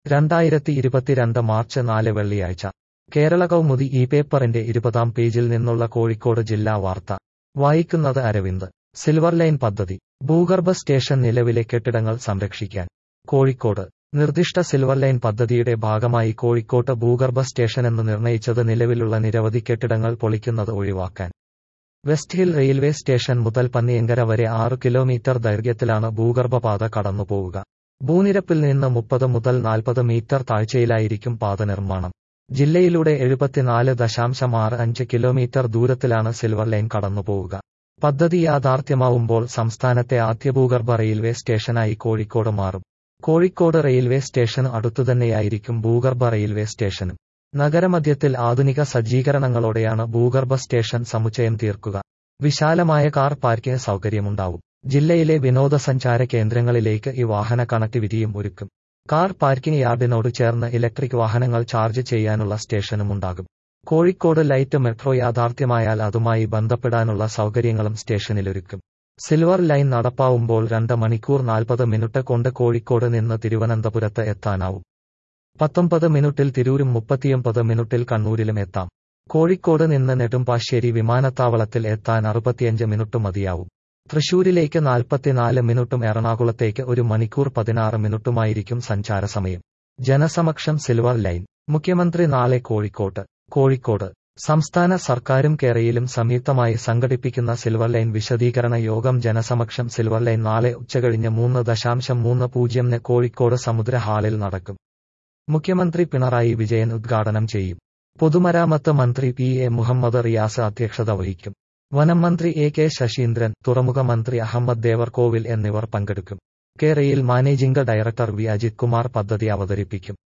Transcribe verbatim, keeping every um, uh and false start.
രണ്ടായിരത്തി ഇരുപത്തിരണ്ട് മാർച്ച് നാല് വെള്ളിയാഴ്ച കേരള കൗമുദി ഈ പേപ്പറിന്റെ ഇരുപതാം പേജിൽ നിന്നുള്ള കോഴിക്കോട് ജില്ലാ വാർത്ത വായിക്കുന്നത് അരവിന്ദ്. സിൽവർ ലൈൻ പദ്ധതി. ഭൂഗർഭ സ്റ്റേഷൻ നിലവിലെ കെട്ടിടങ്ങൾ സംരക്ഷിക്കാൻ. കോഴിക്കോട് നിർദ്ദിഷ്ട സിൽവർ ലൈൻ പദ്ധതിയുടെ ഭാഗമായി കോഴിക്കോട്ട് ഭൂഗർഭ സ്റ്റേഷനെന്ന് നിർണയിച്ചത് നിലവിലുള്ള നിരവധി കെട്ടിടങ്ങൾ പൊളിക്കുന്നത് ഒഴിവാക്കാൻ. വെസ്റ്റ് ഹിൽ റെയിൽവേ സ്റ്റേഷൻ മുതൽ പന്നിയങ്കര വരെ ആറ് കിലോമീറ്റർ ദൈർഘ്യത്തിലാണ് ഭൂഗർഭപാത കടന്നുപോവുക. ഭൂനിരപ്പിൽ നിന്ന് മുപ്പത് മുതൽ നാൽപ്പത് മീറ്റർ താഴ്ചയിലായിരിക്കും പാത നിർമ്മാണം. ജില്ലയിലൂടെ എഴുപത്തിനാല് ദശാംശം ആറ് അഞ്ച് കിലോമീറ്റർ ദൂരത്തിലാണ് സിൽവർ ലൈൻ കടന്നുപോവുക. പദ്ധതി യാഥാർത്ഥ്യമാവുമ്പോൾ സംസ്ഥാനത്തെ ആദ്യ ഭൂഗർഭ റെയിൽവേ സ്റ്റേഷനായി കോഴിക്കോട് മാറും. കോഴിക്കോട് റെയിൽവേ സ്റ്റേഷന് അടുത്തുതന്നെയായിരിക്കും ഭൂഗർഭ റെയിൽവേ സ്റ്റേഷനും. നഗരമധ്യത്തിൽ ആധുനിക സജ്ജീകരണങ്ങളോടെയാണ് ഭൂഗർഭ സ്റ്റേഷൻ സമുച്ചയം തീർക്കുക. വിശാലമായ കാർ പാർക്കിംഗ് സൗകര്യമുണ്ടാവും. ജില്ലയിലെ വിനോദസഞ്ചാര കേന്ദ്രങ്ങളിലേക്ക് ഈ വാഹന കണക്ടിവിറ്റിയും ഒരുക്കും. കാർ പാർക്കിംഗ് യാർഡിനോട് ചേർന്ന് ഇലക്ട്രിക് വാഹനങ്ങൾ ചാർജ് ചെയ്യാനുള്ള സ്റ്റേഷനുമുണ്ടാകും. കോഴിക്കോട് ലൈറ്റ് മെട്രോ യാഥാർത്ഥ്യമായാൽ അതുമായി ബന്ധപ്പെടാനുള്ള സൗകര്യങ്ങളും സ്റ്റേഷനിലൊരുക്കും. സിൽവർ ലൈൻ നടപ്പാവുമ്പോൾ രണ്ട് മണിക്കൂർ നാൽപ്പത് മിനിറ്റ് കൊണ്ട് കോഴിക്കോട് നിന്ന് തിരുവനന്തപുരത്ത് എത്താനാവും. പത്തൊമ്പത് മിനിറ്റിൽ തിരൂരും മുപ്പത്തിയൊമ്പത് മിനിറ്റിൽ കണ്ണൂരിലും എത്താം. കോഴിക്കോട് നിന്ന് നെടുമ്പാശ്ശേരി വിമാനത്താവളത്തിൽ എത്താൻ അറുപത്തിയഞ്ച് മിനിറ്റ് മതിയാവും. തൃശൂരിലേക്ക് നാൽപ്പത്തിനാല് മിനിറ്റും എറണാകുളത്തേക്ക് ഒരു മണിക്കൂർ പതിനാറ് മിനിറ്റുമായിരിക്കും സഞ്ചാര സമയം. ജനസമക്ഷം സിൽവർ ലൈൻ. മുഖ്യമന്ത്രി നാളെ കോഴിക്കോട്ട്. കോഴിക്കോട് സംസ്ഥാന സർക്കാരും കേരളയും സംയുക്തമായി സംഘടിപ്പിക്കുന്ന സിൽവർ ലൈൻ വിശദീകരണ യോഗം ജനസമക്ഷം സിൽവർ ലൈൻ നാളെ ഉച്ചകഴിഞ്ഞ് മൂന്ന് ദശാംശം മൂന്ന് പൂജ്യംന് കോഴിക്കോട് സമുദ്ര ഹാളിൽ നടക്കും. മുഖ്യമന്ത്രി പിണറായി വിജയൻ ഉദ്ഘാടനം ചെയ്യും. പൊതുമരാമത്ത് മന്ത്രി പി എ മുഹമ്മദ് റിയാസ് അധ്യക്ഷത വഹിക്കും. വനം മന്ത്രി എ കെ ശശീന്ദ്രൻ, തുറമുഖ മന്ത്രി അഹമ്മദ് ദേവർകോവിൽ എന്നിവർ പങ്കെടുക്കും. കേരയിൽ managing director V Ajith Kumar പദ്ധതി അവതരിപ്പിക്കും.